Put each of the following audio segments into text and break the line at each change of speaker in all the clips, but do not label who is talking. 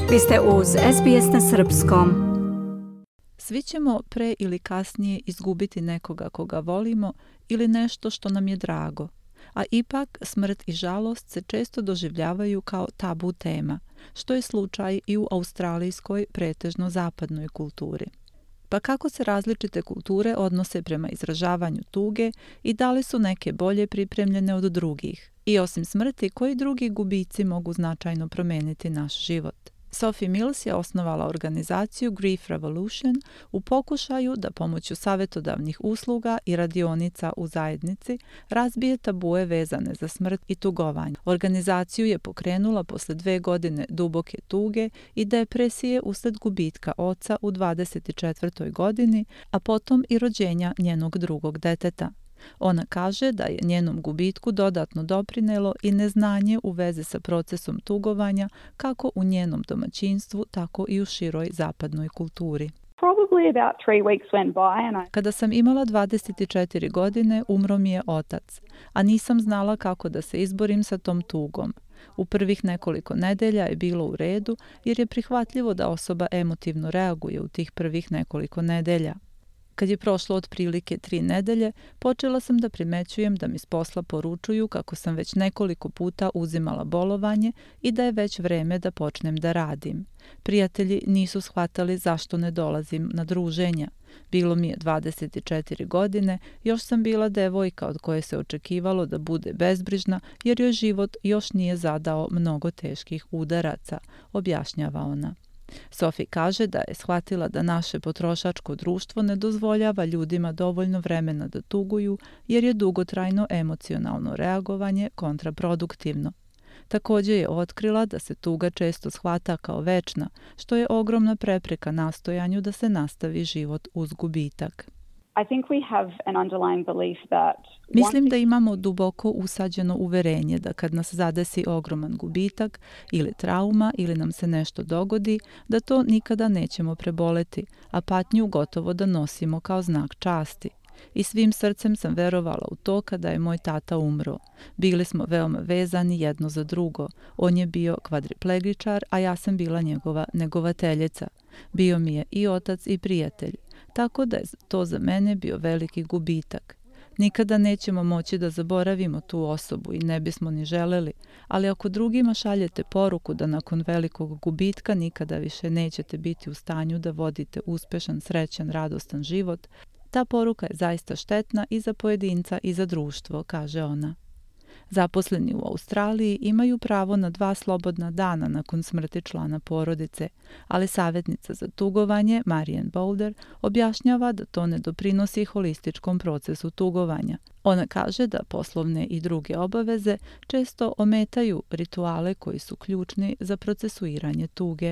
Vi ste uz SBS na Srpskom.
Svi ćemo pre ili kasnije izgubiti nekoga koga volimo ili nešto što nam je drago, a ipak smrt i žalost se često doživljavaju kao tabu tema, što je slučaj i u australijskoj pretežno zapadnoj kulturi. Pa kako se različite kulture odnose prema izražavanju tuge i da li su neke bolje pripremljene od drugih? I osim smrti, koji drugi gubici mogu značajno promeniti naš život? Sophie Mills je osnovala organizaciju Grief Revolution u pokušaju da pomoću savjetodavnih usluga i radionica u zajednici razbije tabue vezane za smrt i tugovanje. Organizaciju je pokrenula posle 2 godine duboke tuge i depresije usled gubitka oca u 24. godini, a potom i rođenja njenog drugog deteta. Ona kaže da je njenom gubitku dodatno doprinelo i neznanje u vezi sa procesom tugovanja kako u njenom domaćinstvu, tako i u široj zapadnoj kulturi. Kada sam imala 24 godine, umro mi je otac, a nisam znala kako da se izborim sa tom tugom. U prvih nekoliko nedelja je bilo u redu jer je prihvatljivo da osoba emotivno reaguje u tih prvih nekoliko nedelja. Kad je prošlo otprilike 3 nedelje, počela sam da primećujem da mi s posla poručuju kako sam već nekoliko puta uzimala bolovanje i da je već vreme da počnem da radim. Prijatelji nisu shvatali zašto ne dolazim na druženja. Bilo mi je 24 godine, još sam bila devojka od koje se očekivalo da bude bezbrižna jer joj život još nije zadao mnogo teških udaraca, objašnjava ona. Sophie kaže da je shvatila da naše potrošačko društvo ne dozvoljava ljudima dovoljno vremena da tuguju jer je dugotrajno emocionalno reagovanje kontraproduktivno. Također je otkrila da se tuga često shvata kao večna, što je ogromna prepreka nastojanju da se nastavi život uz gubitak. Mislim da imamo duboko usađeno uverenje da kad nas zadesi ogroman gubitak ili trauma ili nam se nešto dogodi, da to nikada nećemo preboleti, a patnju gotovo da nosimo kao znak časti. I svim srcem sam verovala u to kada je moj tata umro. Bili smo veoma vezani jedno za drugo. On je bio kvadriplegičar, a ja sam bila njegova negovateljica. Bio mi je i otac i prijatelj. Tako da je to za mene bio veliki gubitak. Nikada nećemo moći da zaboravimo tu osobu i ne bismo ni želeli, ali ako drugima šaljete poruku da nakon velikog gubitka nikada više nećete biti u stanju da vodite uspešan, srećan, radostan život, ta poruka je zaista štetna i za pojedinca i za društvo, kaže ona. Zaposleni u Australiji imaju pravo na 2 slobodna dana nakon smrti člana porodice, ali savjetnica za tugovanje Marianne Boulder objašnjava da to ne doprinosi holističkom procesu tugovanja. Ona kaže da poslovne i druge obaveze često ometaju rituale koji su ključni za procesuiranje tuge.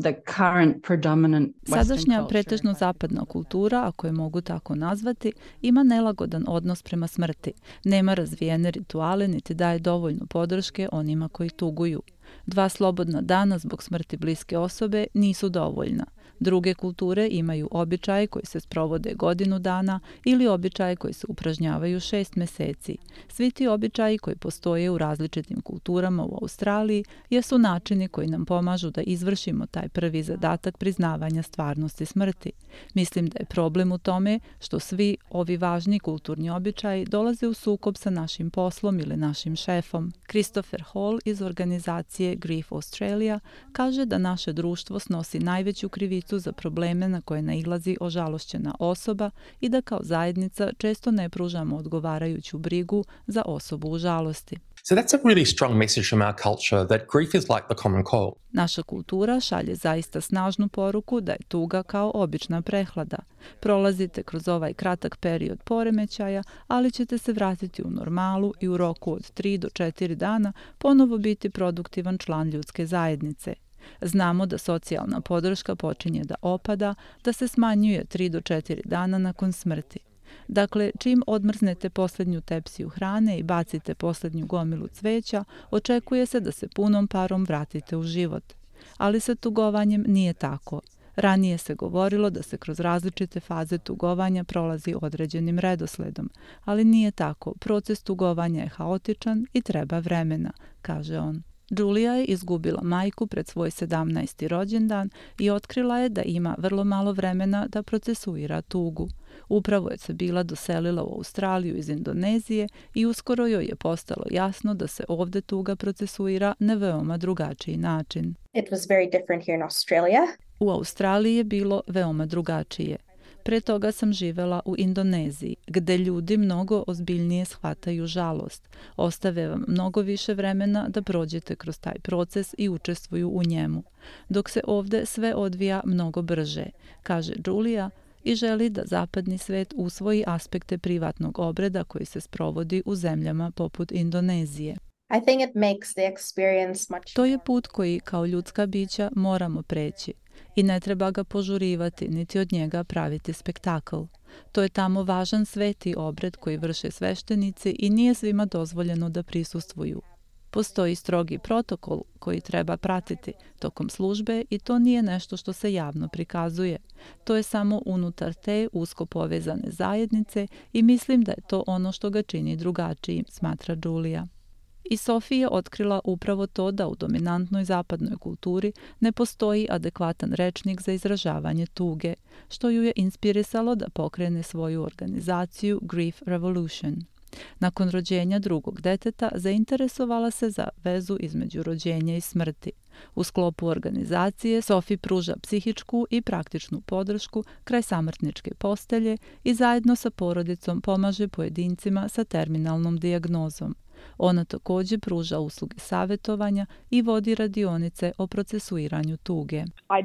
Sadašnja pretežno zapadna kultura, ako je mogu tako nazvati, ima nelagodan odnos prema smrti. Nema razvijene rituale niti daje dovoljno podrške onima koji tuguju. 2 slobodna dana zbog smrti bliske osobe nisu dovoljna. Druge kulture imaju običaje koji se sprovode 1 godinu dana ili običaje koji se upražnjavaju 6 meseci. Svi ti običaji koji postoje u različitim kulturama u Australiji jesu načini koji nam pomažu da izvršimo taj prvi zadatak priznavanja stvarnosti smrti. Mislim da je problem u tome što svi ovi važni kulturni običaji dolaze u sukob sa našim poslom ili našim šefom. Christopher Hall iz organizacije Grief Australia kaže da naše društvo snosi najveću krivicu za probleme na koje nailazi ožalošćena osoba i da kao zajednica često ne pružamo odgovarajuću brigu za osobu u žalosti.
So that's a really strong message from our culture that grief is like the common cold.
Naša kultura šalje zaista snažnu poruku da je tuga kao obična prehlada. Prolazite kroz ovaj kratak period poremećaja, ali ćete se vratiti u normalu i u roku od 3 do 4 dana ponovo biti produktivan član ljudske zajednice. Znamo da socijalna podrška počinje da opada, da se smanjuje 3 do 4 dana nakon smrti. Dakle, čim odmrznete posljednju tepsiju hrane i bacite posljednju gomilu cveća, očekuje se da se punom parom vratite u život. Ali sa tugovanjem nije tako. Ranije se govorilo da se kroz različite faze tugovanja prolazi određenim redosledom, ali nije tako. Proces tugovanja je haotičan i treba vremena, kaže on. Julia je izgubila majku pred svoj 17. rođendan i otkrila je da ima vrlo malo vremena da procesuira tugu. Upravo je se bila doselila u Australiju iz Indonezije i uskoro joj je postalo jasno da se ovde tuga procesuira na veoma drugačiji način.
It was very different here in Australia.
U Australiji je bilo veoma drugačije. Pre toga sam živela u Indoneziji, gde ljudi mnogo ozbiljnije shvataju žalost. Ostave vam mnogo više vremena da prođete kroz taj proces i učestvuju u njemu. Dok se ovde sve odvija mnogo brže, kaže Julia, i želi da zapadni svet usvoji aspekte privatnog obreda koji se sprovodi u zemljama poput Indonezije.
I think it makes the experience much
To je put koji kao ljudska bića moramo preći i ne treba ga požurivati niti od njega praviti spektakl. To je tamo važan sveti obred koji vrše sveštenici i nije svima dozvoljeno da prisustvuju. Postoji strogi protokol koji treba pratiti tokom službe i to nije nešto što se javno prikazuje. To je samo unutar te usko povezane zajednice i mislim da je to ono što ga čini drugačijim, smatra Julia. I Sophie je otkrila upravo to da u dominantnoj zapadnoj kulturi ne postoji adekvatan rečnik za izražavanje tuge, što ju je inspirisalo da pokrene svoju organizaciju Grief Revolution. Nakon rođenja drugog deteta zainteresovala se za vezu između rođenja i smrti. U sklopu organizacije Sophie pruža psihičku i praktičnu podršku kraj samrtničke postelje i zajedno sa porodicom pomaže pojedincima sa terminalnom dijagnozom. Ona takođe pruža usluge savjetovanja i vodi radionice o procesuiranju tuge.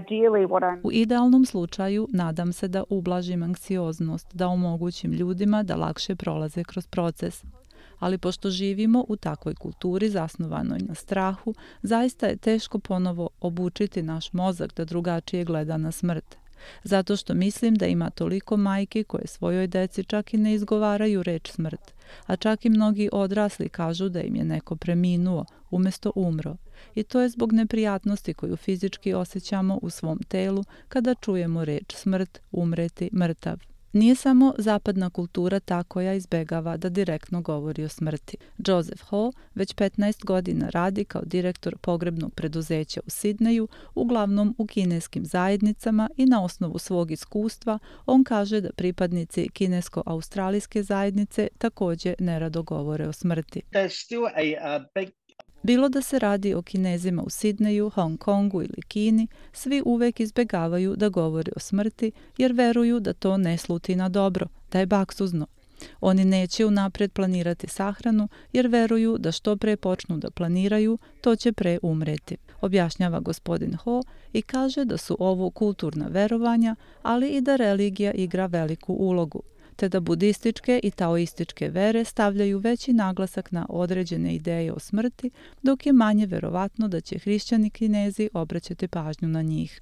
U idealnom slučaju nadam se da ublažim anksioznost, da omogućim ljudima da lakše prolaze kroz proces. Ali pošto živimo u takvoj kulturi zasnovanoj na strahu, zaista je teško ponovo obučiti naš mozak da drugačije gleda na smrt. Zato što mislim da ima toliko majki koje svojoj deci čak i ne izgovaraju reč smrt, a čak i mnogi odrasli kažu da im je neko preminuo, umjesto umro. I to je zbog neprijatnosti koju fizički osjećamo u svom telu kada čujemo reč smrt, umreti, mrtav. Nije samo zapadna kultura ta koja izbegava da direktno govori o smrti. Joseph Ho već 15 godina radi kao direktor pogrebnog preduzeća u Sidneju, uglavnom u kineskim zajednicama i na osnovu svog iskustva on kaže da pripadnici kinesko-australijske zajednice također nerado govore o smrti. Bilo da se radi o Kinezima u Sidneju, Hong Kongu ili Kini, svi uvek izbegavaju da govore o smrti jer veruju da to ne sluti na dobro, da je baksuzno. Oni neće unapred planirati sahranu jer veruju da što pre počnu da planiraju, to će pre umreti, objašnjava gospodin Ho i kaže da su ovo kulturna verovanja, ali i da religija igra veliku ulogu, te da budističke i taoističke vere stavljaju veći naglasak na određene ideje o smrti, dok je manje verovatno da će hrišćani Kinezi obraćati pažnju na njih.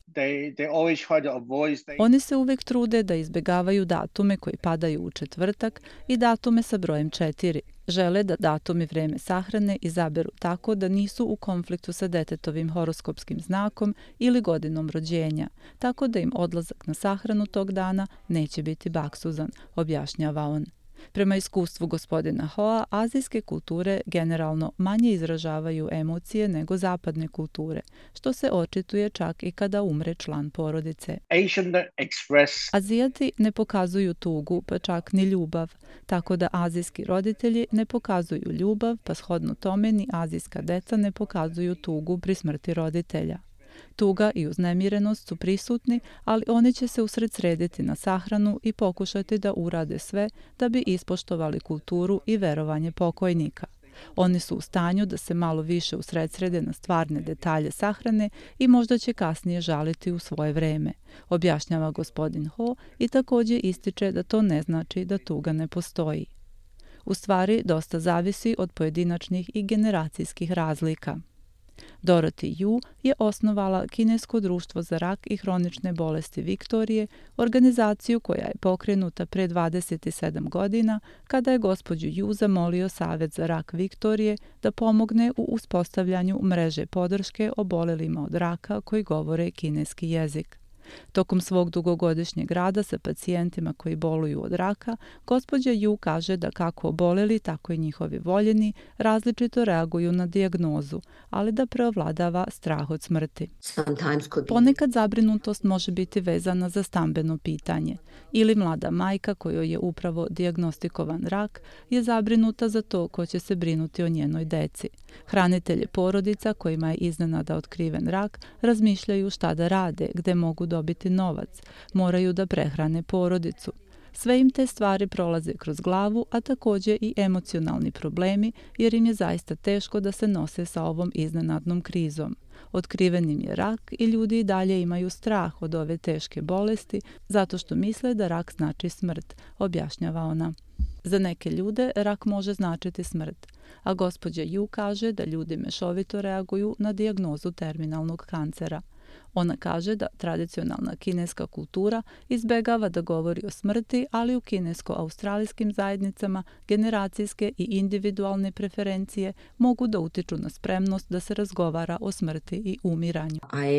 Oni se uvek trude da izbegavaju datume koji padaju u četvrtak i datume sa brojem 4. Žele da datum i vreme sahrane izaberu tako da nisu u konfliktu sa detetovim horoskopskim znakom ili godinom rođenja, tako da im odlazak na sahranu tog dana neće biti baksuzan, objašnjava on. Prema iskustvu gospodina Hoa, azijske kulture generalno manje izražavaju emocije nego zapadne kulture, što se očituje čak i kada umre član porodice. Azijati ne pokazuju tugu, pa čak ni ljubav, tako da azijski roditelji ne pokazuju ljubav, pa shodno tome ni azijska deca ne pokazuju tugu pri smrti roditelja. Tuga i uznemirenost su prisutni, ali oni će se usredsrediti na sahranu i pokušati da urade sve da bi ispoštovali kulturu i verovanje pokojnika. Oni su u stanju da se malo više usredsrede na stvarne detalje sahrane i možda će kasnije žaliti u svoje vreme, objašnjava gospodin Ho i također ističe da to ne znači da tuga ne postoji. U stvari, dosta zavisi od pojedinačnih i generacijskih razlika. Dorothy Yu je osnovala Kinesko društvo za rak i hronične bolesti Viktorije, organizaciju koja je pokrenuta pre 27 godina kada je gospođu Yu zamolio Savet za rak Viktorije da pomogne u uspostavljanju mreže podrške obolelima od raka koji govore kineski jezik. Tokom svog dugogodišnjeg rada sa pacijentima koji boluju od raka, gospođa Yu kaže da kako oboleli, tako i njihovi voljeni različito reaguju na dijagnozu, ali da preovladava strah od smrti. Ponekad zabrinutost može biti vezana za stambeno pitanje ili mlada majka kojoj je upravo dijagnostikovan rak je zabrinuta za to ko će se brinuti o njenoj deci. Hranitelji porodica kojima je iznenada otkriven rak razmišljaju šta da rade, gde mogu dobiti novac, moraju da prehrane porodicu. Sve im te stvari prolaze kroz glavu, a također i emocionalni problemi jer im je zaista teško da se nose sa ovom iznenadnom krizom. Otkriven im je rak i ljudi i dalje imaju strah od ove teške bolesti zato što misle da rak znači smrt, objašnjava ona. Za neke ljude rak može značiti smrt, a gospođa Yu kaže da ljudi mešovito reaguju na dijagnozu terminalnog kancera. Ona kaže da tradicionalna kineska kultura izbegava da govori o smrti, ali u kinesko-australijskim zajednicama generacijske i individualne preferencije mogu da utiču na spremnost da se razgovara o smrti i umiranju.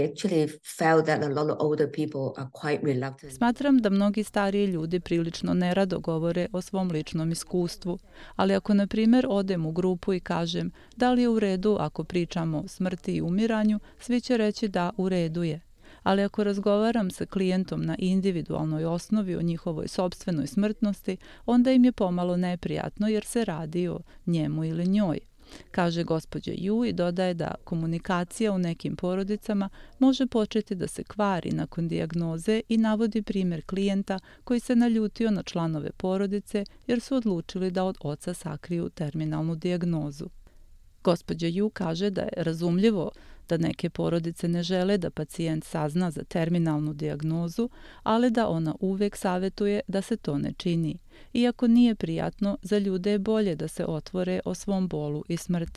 Smatram da mnogi stariji ljudi prilično nerado govore o svom ličnom iskustvu, ali ako na primjer odem u grupu i kažem da li je u redu ako pričamo o smrti i umiranju, svi će reći da u redu je. Ali ako razgovaram sa klijentom na individualnoj osnovi o njihovoj sopstvenoj smrtnosti, onda im je pomalo neprijatno jer se radi o njemu ili njoj. Kaže gospođa Yu i dodaje da komunikacija u nekim porodicama može početi da se kvari nakon dijagnoze i navodi primjer klijenta koji se naljutio na članove porodice jer su odlučili da od oca sakriju terminalnu dijagnozu. Gospođa Yu kaže da je razumljivo da neke porodice ne žele da pacijent sazna za terminalnu dijagnozu, ali da ona uvek savjetuje da se to ne čini. Iako nije prijatno, za ljude je bolje da se otvore o svom bolu i smrti.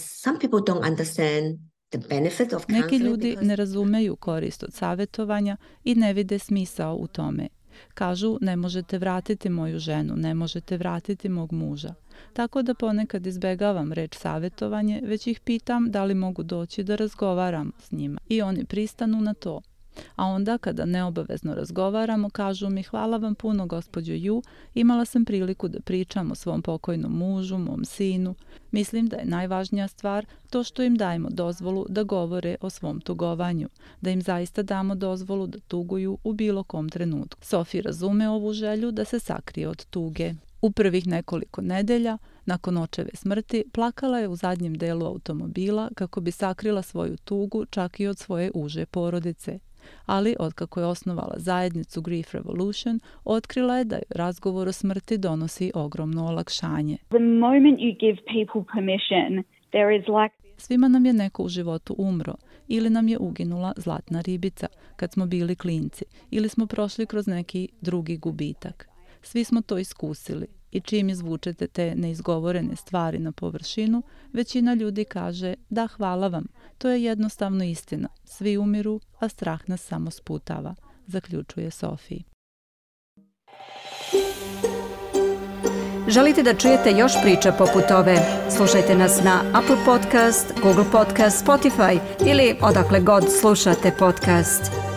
Neki ljudi ne razumeju korist od savjetovanja i ne vide smisao u tome. Kažu, ne možete vratiti moju ženu, ne možete vratiti mog muža. Tako da ponekad izbegavam reč savjetovanje, već ih pitam da li mogu doći da razgovaram s njima. I oni pristanu na to. A onda kada neobavezno razgovaramo, kažu mi hvala vam puno gospođo Yu, imala sam priliku da pričam o svom pokojnom mužu, mom sinu. Mislim da je najvažnija stvar to što im dajemo dozvolu da govore o svom tugovanju, da im zaista damo dozvolu da tuguju u bilo kom trenutku. Sophie razume ovu želju da se sakrije od tuge. U prvih nekoliko nedelja, nakon očeve smrti, plakala je u zadnjem delu automobila kako bi sakrila svoju tugu čak i od svoje uže porodice. Ali, otkako je osnovala zajednicu Grief Revolution, otkrila je da joj razgovor o smrti donosi ogromno olakšanje. Svima nam je neko u životu umro, ili nam je uginula zlatna ribica kad smo bili klinci, ili smo prošli kroz neki drugi gubitak. Svi smo to iskusili i čim izvučete te neizgovorene stvari na površinu, većina ljudi kaže da hvala vam, to je jednostavno istina. Svi umiru, a strah nas samo sputava, zaključuje Sophie.
Želite da čujete još priča poput ove? Slušajte nas na Apple Podcast, Google Podcast, Spotify ili odakle god slušate podcast.